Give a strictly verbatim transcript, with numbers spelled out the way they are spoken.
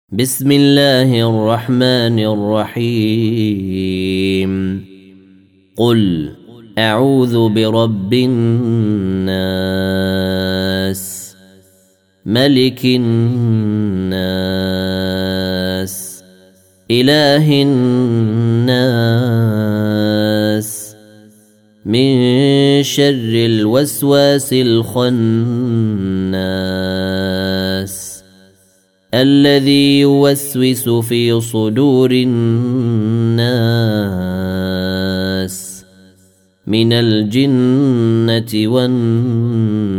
بسم الله الرحمن الرحيم قل أعوذ برب الناس ملك الناس إله الناس من شر الوسواس الخناس الذي يوسوس في صدور الناس من الجنة والناس